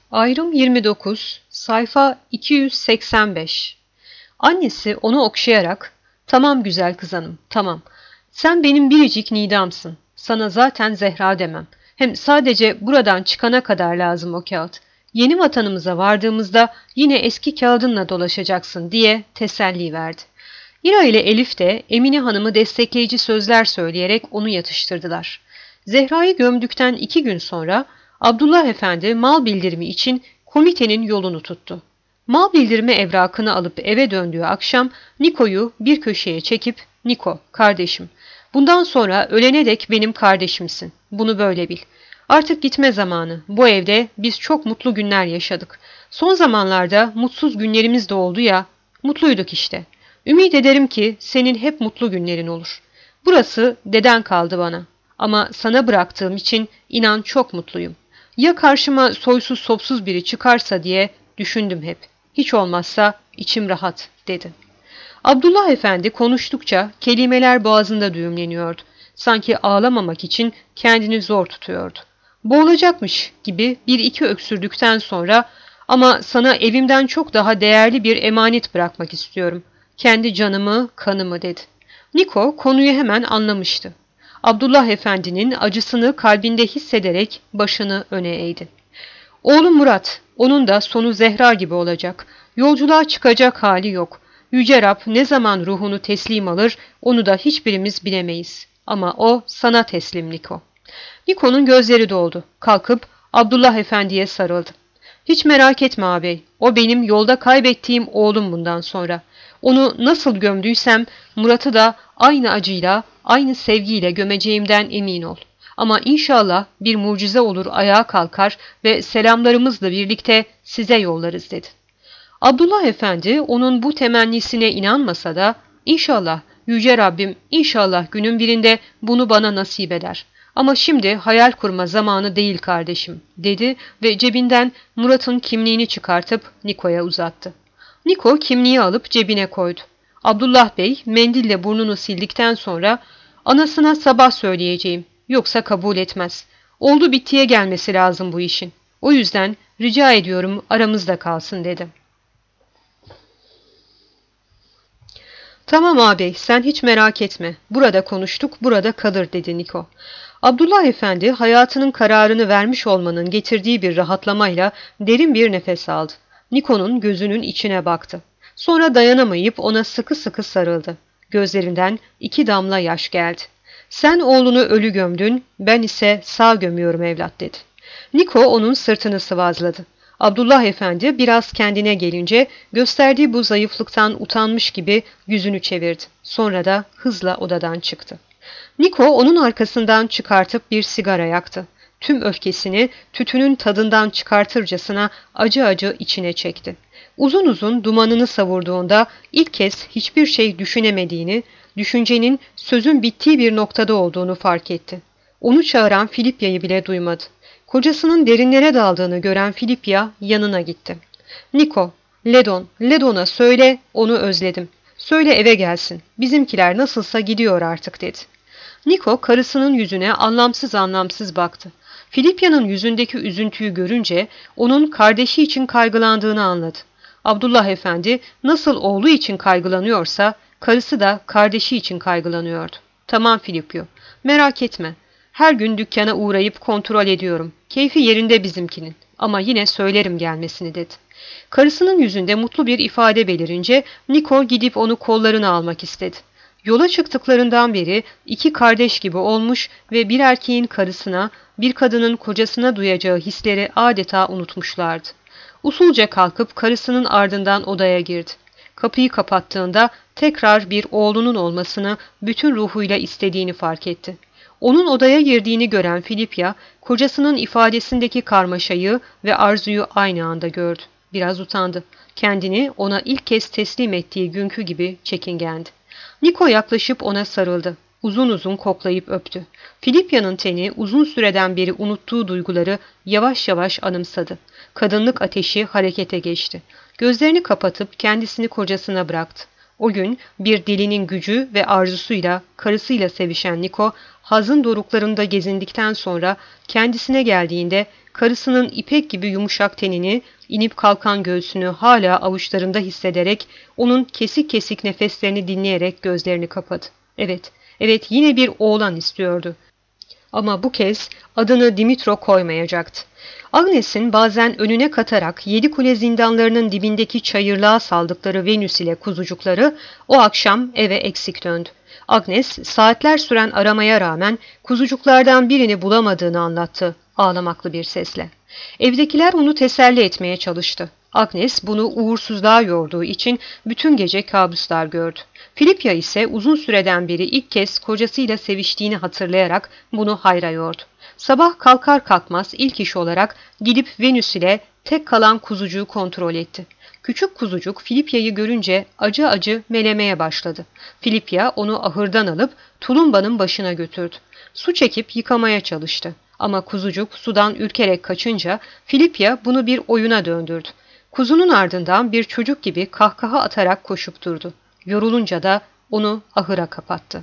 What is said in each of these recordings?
Ayrım 29, sayfa 285. Annesi onu okşayarak, "Tamam güzel kız hanım, tamam. Sen benim biricik nidamsın. Sana zaten Zehra demem. Hem sadece buradan çıkana kadar lazım o kağıt. Yeni vatanımıza vardığımızda yine eski kağıdınla dolaşacaksın," diye teselli verdi. İra ile Elif de Emine Hanım'ı destekleyici sözler söyleyerek onu yatıştırdılar. Zehra'yı gömdükten 2 gün sonra Abdullah Efendi mal bildirimi için komitenin yolunu tuttu. Mal bildirimi evrakını alıp eve döndüğü akşam Niko'yu bir köşeye çekip "Niko, kardeşim, bundan sonra ölene dek benim kardeşimsin. Bunu böyle bil. Artık gitme zamanı. Bu evde biz çok mutlu günler yaşadık. Son zamanlarda mutsuz günlerimiz de oldu ya, mutluyduk işte. Ümit ederim ki senin hep mutlu günlerin olur. Burası deden kaldı bana. Ama sana bıraktığım için inan çok mutluyum. Ya karşıma soysuz sopsuz biri çıkarsa diye düşündüm hep. Hiç olmazsa içim rahat," dedi. Abdullah Efendi konuştukça kelimeler boğazında düğümleniyordu. Sanki ağlamamak için kendini zor tutuyordu. Boğulacakmış gibi bir iki öksürdükten sonra "Ama sana evimden çok daha değerli bir emanet bırakmak istiyorum. Kendi canımı, kanımı," dedi. Niko konuyu hemen anlamıştı. Abdullah Efendi'nin acısını kalbinde hissederek başını öne eğdi. "Oğlum Murat, onun da sonu Zehra gibi olacak. Yolculuğa çıkacak hali yok. Yüce Rab ne zaman ruhunu teslim alır, onu da hiçbirimiz bilemeyiz. Ama o sana teslim Niko." Niko'nun gözleri doldu. Kalkıp Abdullah Efendi'ye sarıldı. "Hiç merak etme ağabey, o benim yolda kaybettiğim oğlum bundan sonra. Onu nasıl gömdüysem Murat'ı da aynı acıyla, aynı sevgiyle gömeceğimden emin ol. Ama inşallah bir mucize olur ayağa kalkar ve selamlarımızla birlikte size yollarız," dedi. Abdullah Efendi onun bu temennisine inanmasa da "İnşallah Yüce Rabbim, inşallah günün birinde bunu bana nasip eder. Ama şimdi hayal kurma zamanı değil kardeşim," dedi ve cebinden Murat'ın kimliğini çıkartıp Niko'ya uzattı. Niko kimliği alıp cebine koydu. Abdullah Bey mendille burnunu sildikten sonra "Anasına sabah söyleyeceğim, yoksa kabul etmez. Oldu bittiye gelmesi lazım bu işin. O yüzden rica ediyorum aramızda kalsın," dedi. "Tamam ağabey, sen hiç merak etme. Burada konuştuk, burada kalır," dedi Niko. Abdullah Efendi hayatının kararını vermiş olmanın getirdiği bir rahatlamayla derin bir nefes aldı. Niko'nun gözünün içine baktı. Sonra dayanamayıp ona sıkı sıkı sarıldı. Gözlerinden 2 damla yaş geldi. "Sen oğlunu ölü gömdün, ben ise sağ gömüyorum evlat," dedi. Niko onun sırtını sıvazladı. Abdullah Efendi biraz kendine gelince gösterdiği bu zayıflıktan utanmış gibi yüzünü çevirdi. Sonra da hızla odadan çıktı. Niko onun arkasından çıkartıp bir sigara yaktı. Tüm öfkesini tütünün tadından çıkartırcasına acı acı içine çekti. Uzun uzun dumanını savurduğunda ilk kez hiçbir şey düşünemediğini, düşüncenin sözün bittiği bir noktada olduğunu fark etti. Onu çağıran Filipya'yı bile duymadı. Kocasının derinlere daldığını gören Filipya yanına gitti. "Niko, Ledon'a söyle onu özledim. Söyle eve gelsin. Bizimkiler nasılsa gidiyor artık," dedi. Niko karısının yüzüne anlamsız anlamsız baktı. Filipya'nın yüzündeki üzüntüyü görünce onun kardeşi için kaygılandığını anladı. Abdullah Efendi nasıl oğlu için kaygılanıyorsa karısı da kardeşi için kaygılanıyordu. "Tamam Filipyo, merak etme. Her gün dükkana uğrayıp kontrol ediyorum. Keyfi yerinde bizimkinin. Ama yine söylerim gelmesini," dedi. Karısının yüzünde mutlu bir ifade belirince Niko gidip onu kollarına almak istedi. Yola çıktıklarından beri 2 kardeş gibi olmuş ve bir erkeğin karısına, bir kadının kocasına duyacağı hisleri adeta unutmuşlardı. Usulca kalkıp karısının ardından odaya girdi. Kapıyı kapattığında tekrar bir oğlunun olmasını bütün ruhuyla istediğini fark etti. Onun odaya girdiğini gören Filipya, kocasının ifadesindeki karmaşayı ve arzuyu aynı anda gördü. Biraz utandı. Kendini ona ilk kez teslim ettiği günkü gibi çekingendi. Niko yaklaşıp ona sarıldı. Uzun uzun koklayıp öptü. Filipya'nın teni uzun süreden beri unuttuğu duyguları yavaş yavaş anımsadı. Kadınlık ateşi harekete geçti. Gözlerini kapatıp kendisini kocasına bıraktı. O gün bir dilinin gücü ve arzusuyla karısıyla sevişen Niko, hazın doruklarında gezindikten sonra kendisine geldiğinde karısının ipek gibi yumuşak tenini, inip kalkan göğsünü hala avuçlarında hissederek, onun kesik kesik nefeslerini dinleyerek gözlerini kapadı. Evet, evet, yine bir oğlan istiyordu. Ama bu kez adını Dimitro koymayacaktı. Agnes'in bazen önüne katarak Yedikule zindanlarının dibindeki çayırlığa saldıkları Venüs ile kuzucukları o akşam eve eksik döndü. Agnes saatler süren aramaya rağmen kuzucuklardan birini bulamadığını anlattı ağlamaklı bir sesle. Evdekiler onu teselli etmeye çalıştı. Agnes bunu uğursuzluğa yorduğu için bütün gece kabuslar gördü. Filipya ise uzun süreden beri ilk kez kocasıyla seviştiğini hatırlayarak bunu hayra yordu. Sabah kalkar kalkmaz ilk iş olarak gidip Venüs ile tek kalan kuzucuğu kontrol etti. Küçük kuzucuk Filipya'yı görünce acı acı melemeye başladı. Filipya onu ahırdan alıp tulumbanın başına götürdü. Su çekip yıkamaya çalıştı. Ama kuzucuk sudan ürkerek kaçınca Filipya bunu bir oyuna döndürdü. Kuzunun ardından bir çocuk gibi kahkaha atarak koşup durdu. Yorulunca da onu ahıra kapattı.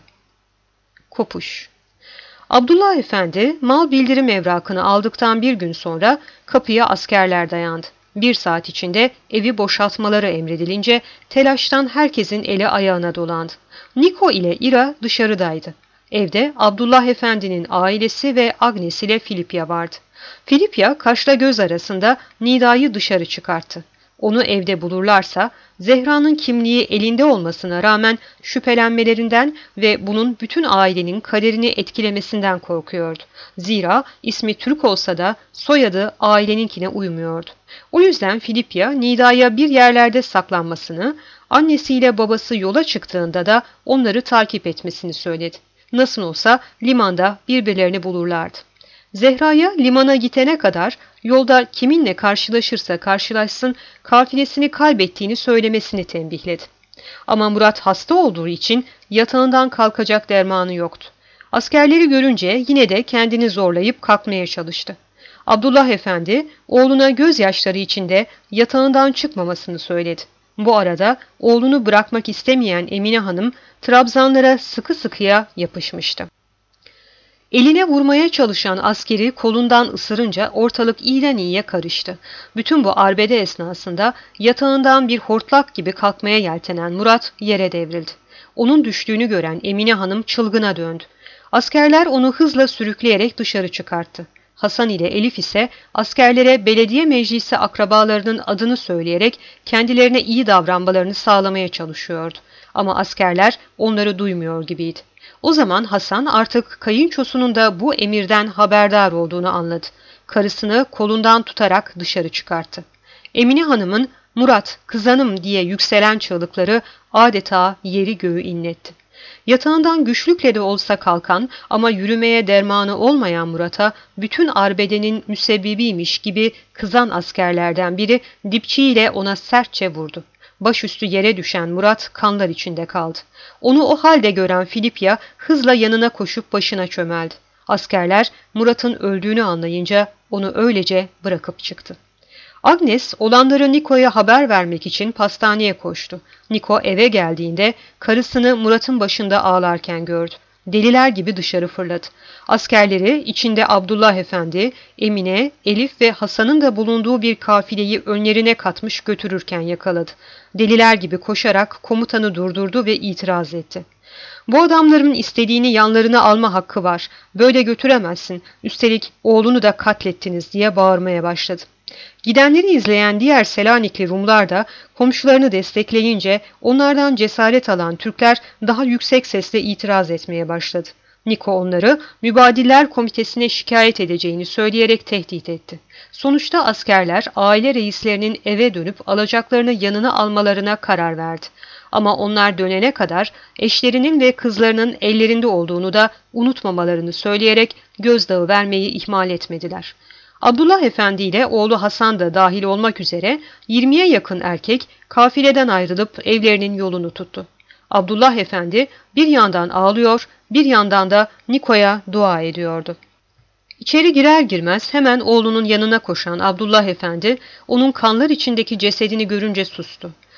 Kopuş. Abdullah Efendi mal bildirim evrakını aldıktan bir gün sonra kapıya askerler dayandı. 1 saat içinde evi boşaltmaları emredilince telaştan herkesin eli ayağına dolandı. Niko ile Ira dışarıdaydı. Evde Abdullah Efendi'nin ailesi ve Agnes ile Filipya vardı. Filipya kaşla göz arasında Nida'yı dışarı çıkarttı. Onu evde bulurlarsa Zehra'nın kimliği elinde olmasına rağmen şüphelenmelerinden ve bunun bütün ailenin kaderini etkilemesinden korkuyordu. Zira ismi Türk olsa da soyadı aileninkine uymuyordu. O yüzden Filipya Nida'ya bir yerlerde saklanmasını, annesiyle babası yola çıktığında da onları takip etmesini söyledi. Nasıl olsa limanda birbirlerini bulurlardı. Zehra'ya limana gidene kadar yolda kiminle karşılaşırsa karşılaşsın kafilesini kaybettiğini söylemesini tembihledi. Ama Murat hasta olduğu için yatağından kalkacak dermanı yoktu. Askerleri görünce yine de kendini zorlayıp kalkmaya çalıştı. Abdullah Efendi oğluna gözyaşları içinde yatağından çıkmamasını söyledi. Bu arada oğlunu bırakmak istemeyen Emine Hanım trabzanlara sıkı sıkıya yapışmıştı. Eline vurmaya çalışan askeri kolundan ısırınca ortalık iyiden iyiye karıştı. Bütün bu arbede esnasında yatağından bir hortlak gibi kalkmaya yeltenen Murat yere devrildi. Onun düştüğünü gören Emine Hanım çılgına döndü. Askerler onu hızla sürükleyerek dışarı çıkarttı. Hasan ile Elif ise askerlere belediye meclisi akrabalarının adını söyleyerek kendilerine iyi davranmalarını sağlamaya çalışıyordu. Ama askerler onları duymuyor gibiydi. O zaman Hasan artık kayınçosunun da bu emirden haberdar olduğunu anladı. Karısını kolundan tutarak dışarı çıkarttı. Emine Hanım'ın "Murat, kızanım" diye yükselen çığlıkları adeta yeri göğü inletti. Yatağından güçlükle de olsa kalkan ama yürümeye dermanı olmayan Murat'a bütün arbedenin müsebbibiymiş gibi kızan askerlerden biri dipçiyle ona sertçe vurdu. Başüstü yere düşen Murat kanlar içinde kaldı. Onu o halde gören Filipya hızla yanına koşup başına çömeldi. Askerler Murat'ın öldüğünü anlayınca onu öylece bırakıp çıktı. Agnes olanları Niko'ya haber vermek için pastaneye koştu. Niko eve geldiğinde karısını Murat'ın başında ağlarken gördü. Deliler gibi dışarı fırladı. Askerleri içinde Abdullah Efendi, Emine, Elif ve Hasan'ın da bulunduğu bir kafileyi önlerine katmış götürürken yakaladı. Deliler gibi koşarak komutanı durdurdu ve itiraz etti. "Bu adamların istediğini yanlarına alma hakkı var. Böyle götüremezsin. Üstelik oğlunu da katlettiniz" diye bağırmaya başladı. Gidenleri izleyen diğer Selanikli Rumlar da komşularını destekleyince onlardan cesaret alan Türkler daha yüksek sesle itiraz etmeye başladı. Niko onları Mübadiller Komitesi'ne şikayet edeceğini söyleyerek tehdit etti. Sonuçta askerler aile reislerinin eve dönüp alacaklarını yanına almalarına karar verdi. Ama onlar dönene kadar eşlerinin ve kızlarının ellerinde olduğunu da unutmamalarını söyleyerek gözdağı vermeyi ihmal etmediler. Abdullah Efendi ile oğlu Hasan da dahil olmak üzere 20'ye yakın erkek kafileden ayrılıp evlerinin yolunu tuttu. Abdullah Efendi bir yandan ağlıyor, bir yandan da Niko'ya dua ediyordu. İçeri girer girmez hemen oğlunun yanına koşan Abdullah Efendi onun kanlar içindeki cesedini görünce sustu.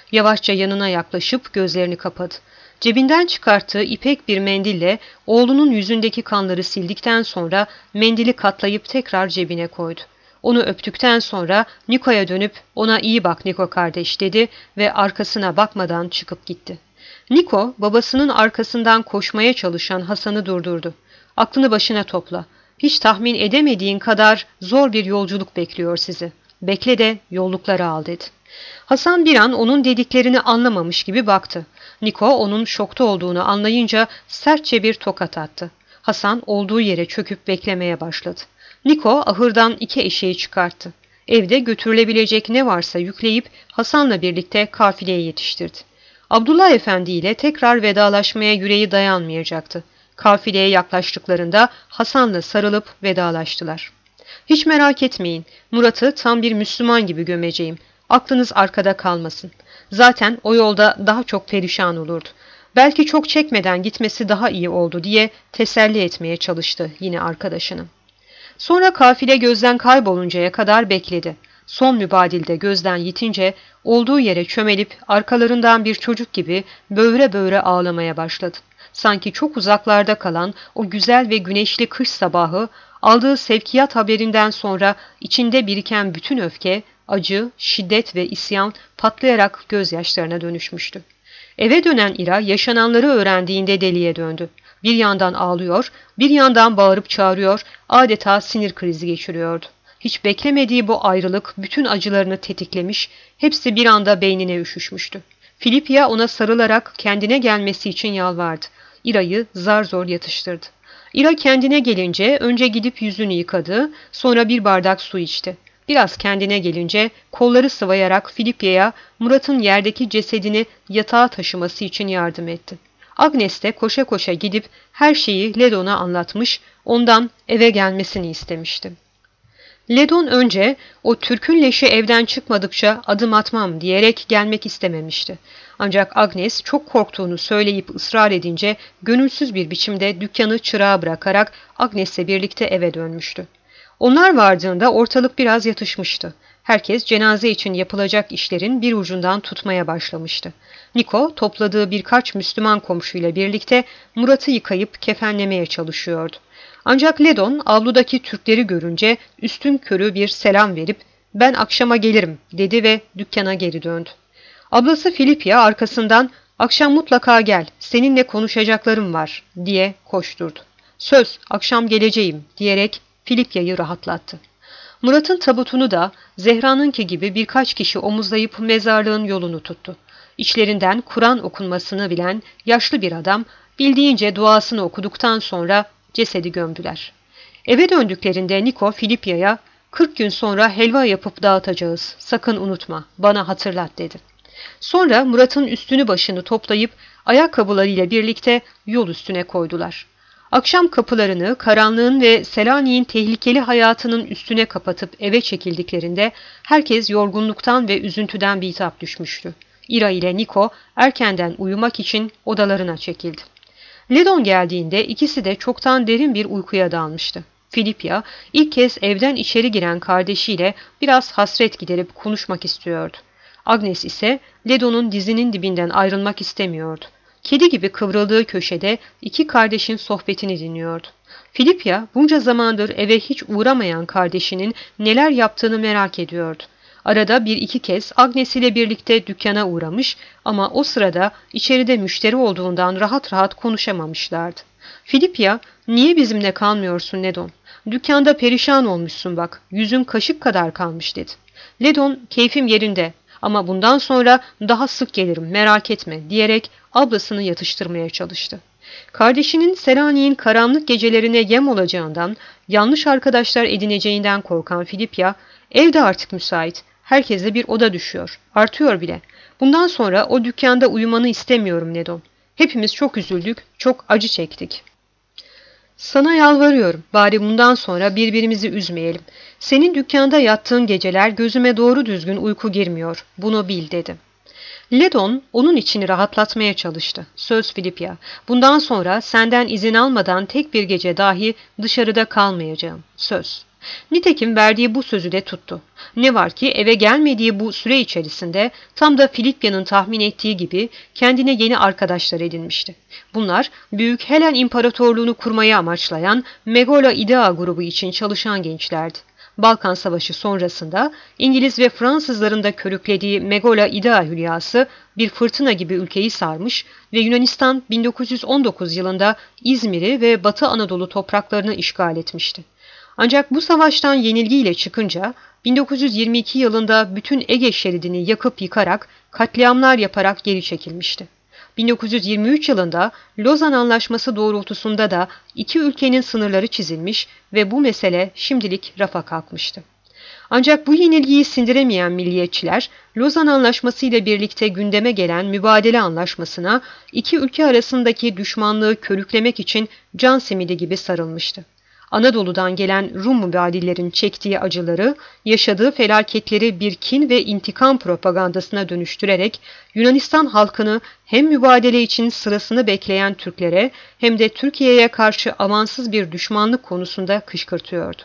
Yavaşça yanına yaklaşıp gözlerini kapadı. Cebinden çıkarttığı ipek bir mendille oğlunun yüzündeki kanları sildikten sonra mendili katlayıp tekrar cebine koydu. Onu öptükten sonra Niko'ya dönüp "Ona iyi bak Niko kardeş" dedi ve arkasına bakmadan çıkıp gitti. Niko babasının arkasından koşmaya çalışan Hasan'ı durdurdu. "Aklını başına topla. Hiç tahmin edemediğin kadar zor bir yolculuk bekliyor sizi. Bekle de yollukları al" dedi. Hasan bir an onun dediklerini anlamamış gibi baktı. Niko onun şokta olduğunu anlayınca sertçe bir tokat attı. Hasan olduğu yere çöküp beklemeye başladı. Niko ahırdan 2 eşeği çıkarttı. Evde götürülebilecek ne varsa yükleyip Hasan'la birlikte kafileye yetiştirdi. Abdullah Efendi ile tekrar vedalaşmaya yüreği dayanmayacaktı. Kafileye yaklaştıklarında Hasan'la sarılıp vedalaştılar. "Hiç merak etmeyin, Murat'ı tam bir Müslüman gibi gömeceğim. Aklınız arkada kalmasın. Zaten o yolda daha çok perişan olurdu. Belki çok çekmeden gitmesi daha iyi oldu" diye teselli etmeye çalıştı yine arkadaşını. Sonra kafile gözden kayboluncaya kadar bekledi. Son mübadilde gözden yitince olduğu yere çömelip arkalarından bir çocuk gibi böğre böğre ağlamaya başladı. Sanki çok uzaklarda kalan o güzel ve güneşli kış sabahı aldığı sevkiyat haberinden sonra içinde biriken bütün öfke, acı, şiddet ve isyan patlayarak gözyaşlarına dönüşmüştü. Eve dönen İra yaşananları öğrendiğinde deliye döndü. Bir yandan ağlıyor, bir yandan bağırıp çağırıyor, adeta sinir krizi geçiriyordu. Hiç beklemediği bu ayrılık bütün acılarını tetiklemiş, hepsi bir anda beynine üşüşmüştü. Filipya ona sarılarak kendine gelmesi için yalvardı. İra'yı zar zor yatıştırdı. İra kendine gelince önce gidip yüzünü yıkadı, sonra bir bardak su içti. Biraz kendine gelince kolları sıvayarak Filipya'ya Murat'ın yerdeki cesedini yatağa taşıması için yardım etti. Agnes de koşa koşa gidip her şeyi Ledon'a anlatmış, ondan eve gelmesini istemişti. Ledon önce "O Türk'ün leşi evden çıkmadıkça adım atmam" diyerek gelmek istememişti. Ancak Agnes çok korktuğunu söyleyip ısrar edince gönülsüz bir biçimde dükkanı çırağa bırakarak Agnes'le birlikte eve dönmüştü. Onlar vardığında ortalık biraz yatışmıştı. Herkes cenaze için yapılacak işlerin bir ucundan tutmaya başlamıştı. Niko topladığı birkaç Müslüman komşuyla birlikte Murat'ı yıkayıp kefenlemeye çalışıyordu. Ancak Ledon avludaki Türkleri görünce üstünkörü bir selam verip "Ben akşama gelirim" dedi ve dükkana geri döndü. Ablası Filipya arkasından "Akşam mutlaka gel, seninle konuşacaklarım var" diye koşturdu. "Söz, akşam geleceğim" diyerek Filipya'yı rahatlattı. Murat'ın tabutunu da Zehra'nınki gibi birkaç kişi omuzlayıp mezarlığın yolunu tuttu. İçlerinden Kur'an okunmasını bilen yaşlı bir adam bildiğince duasını okuduktan sonra cesedi gömdüler. Eve döndüklerinde Niko Filipya'ya "40 gün sonra helva yapıp dağıtacağız, sakın unutma, bana hatırlat" dedi. Sonra Murat'ın üstünü başını toplayıp ayakkabılarıyla birlikte yol üstüne koydular. Akşam kapılarını karanlığın ve Selanik'in tehlikeli hayatının üstüne kapatıp eve çekildiklerinde herkes yorgunluktan ve üzüntüden bitap düşmüştü. İra ile Niko erkenden uyumak için odalarına çekildi. Ledon geldiğinde ikisi de çoktan derin bir uykuya dalmıştı. Filipya ilk kez evden içeri giren kardeşiyle biraz hasret giderip konuşmak istiyordu. Agnes ise Ledon'un dizinin dibinden ayrılmak istemiyordu. Kedi gibi kıvrıldığı köşede iki kardeşin sohbetini dinliyordu. Filipya bunca zamandır eve hiç uğramayan kardeşinin neler yaptığını merak ediyordu. Arada bir iki kez Agnes ile birlikte dükkana uğramış ama o sırada içeride müşteri olduğundan rahat rahat konuşamamışlardı. Filipya, "Niye bizimle kalmıyorsun Ledon? Dükkanda perişan olmuşsun bak, yüzün kaşık kadar kalmış" dedi. Ledon, "Keyfim yerinde ama bundan sonra daha sık gelirim, merak etme" diyerek ablasını yatıştırmaya çalıştı. Kardeşinin Selanik'in karanlık gecelerine yem olacağından, yanlış arkadaşlar edineceğinden korkan Filipya, "Evde artık müsait, herkese bir oda düşüyor, artıyor bile. Bundan sonra o dükkanda uyumanı istemiyorum Ledon. Hepimiz çok üzüldük, çok acı çektik. Sana yalvarıyorum, bari bundan sonra birbirimizi üzmeyelim. Senin dükkanda yattığın geceler gözüme doğru düzgün uyku girmiyor, bunu bil" dedi. Ledon onun içini rahatlatmaya çalıştı. "Söz Filipya, bundan sonra senden izin almadan tek bir gece dahi dışarıda kalmayacağım. Söz." Nitekim verdiği bu sözü de tuttu. Ne var ki eve gelmediği bu süre içerisinde tam da Filipya'nın tahmin ettiği gibi kendine yeni arkadaşlar edinmişti. Bunlar Büyük Helen İmparatorluğunu kurmayı amaçlayan Megola İdea grubu için çalışan gençlerdi. Balkan Savaşı sonrasında İngiliz ve Fransızların da körüklediği Megola İdea hülyası bir fırtına gibi ülkeyi sarmış ve Yunanistan 1919 yılında İzmir'i ve Batı Anadolu topraklarını işgal etmişti. Ancak bu savaştan yenilgiyle çıkınca 1922 yılında bütün Ege şeridini yakıp yıkarak katliamlar yaparak geri çekilmişti. 1923 yılında Lozan Anlaşması doğrultusunda da iki ülkenin sınırları çizilmiş ve bu mesele şimdilik rafa kalkmıştı. Ancak bu yenilgiyi sindiremeyen milliyetçiler, Lozan Anlaşması ile birlikte gündeme gelen Mübadele Anlaşması'na iki ülke arasındaki düşmanlığı körüklemek için can simidi gibi sarılmıştı. Anadolu'dan gelen Rum mübadillerin çektiği acıları, yaşadığı felaketleri bir kin ve intikam propagandasına dönüştürerek Yunanistan halkını hem mübadele için sırasını bekleyen Türklere hem de Türkiye'ye karşı amansız bir düşmanlık konusunda kışkırtıyordu.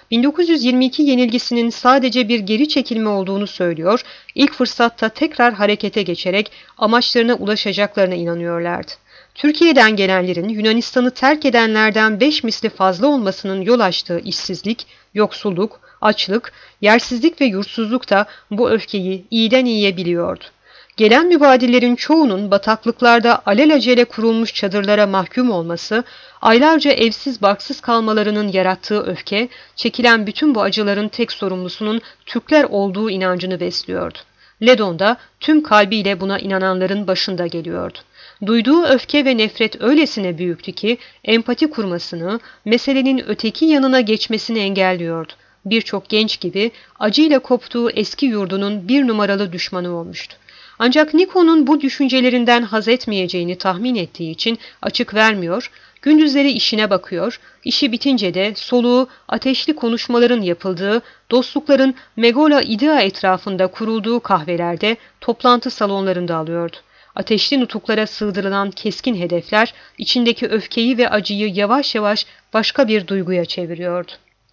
1922 yenilgisinin sadece bir geri çekilme olduğunu söylüyor, ilk fırsatta tekrar harekete geçerek amaçlarına ulaşacaklarına inanıyorlardı. Türkiye'den gelenlerin Yunanistan'ı terk edenlerden 5 misli fazla olmasının yol açtığı işsizlik, yoksulluk, açlık, yersizlik ve yurtsuzluk da bu öfkeyi iyiden iyiye biliyordu. Gelen mübadillerin çoğunun bataklıklarda alelacele kurulmuş çadırlara mahkum olması, aylarca evsiz barksız kalmalarının yarattığı öfke, çekilen bütün bu acıların tek sorumlusunun Türkler olduğu inancını besliyordu. Ledon da tüm kalbiyle buna inananların başında geliyordu. Duyduğu öfke ve nefret öylesine büyüktü ki empati kurmasını, meselenin öteki yanına geçmesini engelliyordu. Birçok genç gibi acıyla koptuğu eski yurdunun bir numaralı düşmanı olmuştu. Ancak Niko'nun bu düşüncelerinden haz etmeyeceğini tahmin ettiği için açık vermiyor, gündüzleri işine bakıyor, işi bitince de soluğu ateşli konuşmaların yapıldığı, dostlukların Megola İdea etrafında kurulduğu kahvelerde, toplantı salonlarında alıyordu. Ateşli nutuklara sığdırılan keskin hedefler, içindeki öfkeyi ve acıyı yavaş yavaş başka bir duyguya çeviriyordu.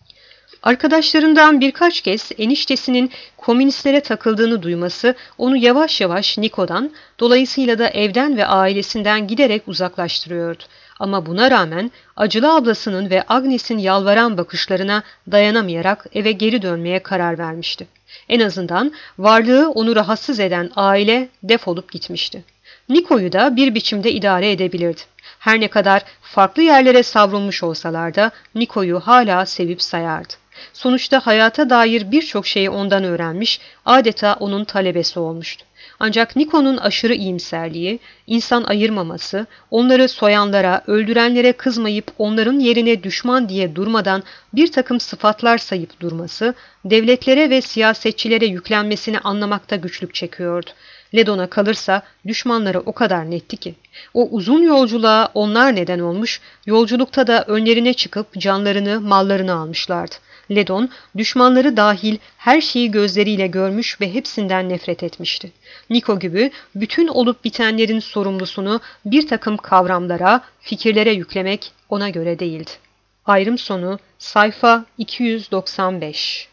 Arkadaşlarından birkaç kez eniştesinin komünistlere takıldığını duyması onu yavaş yavaş Niko'dan, dolayısıyla da evden ve ailesinden giderek uzaklaştırıyordu. Ama buna rağmen acılı ablasının ve Agnes'in yalvaran bakışlarına dayanamayarak eve geri dönmeye karar vermişti. En azından varlığı onu rahatsız eden aile defolup gitmişti. Niko'yu da bir biçimde idare edebilirdi. Her ne kadar farklı yerlere savrulmuş olsalar da Niko'yu hala sevip sayardı. Sonuçta hayata dair birçok şeyi ondan öğrenmiş, adeta onun talebesi olmuştu. Ancak Niko'nun aşırı iyimserliği, insan ayırmaması, onları soyanlara, öldürenlere kızmayıp onların yerine düşman diye durmadan bir takım sıfatlar sayıp durması, devletlere ve siyasetçilere yüklenmesini anlamakta güçlük çekiyordu. Ledon'a kalırsa düşmanları o kadar netti ki. O uzun yolculuğa onlar neden olmuş, yolculukta da önlerine çıkıp canlarını, mallarını almışlardı. Ledon, düşmanları dahil her şeyi gözleriyle görmüş ve hepsinden nefret etmişti. Niko gibi bütün olup bitenlerin sorumlusunu bir takım kavramlara, fikirlere yüklemek ona göre değildi. Ayrım sonu sayfa 295.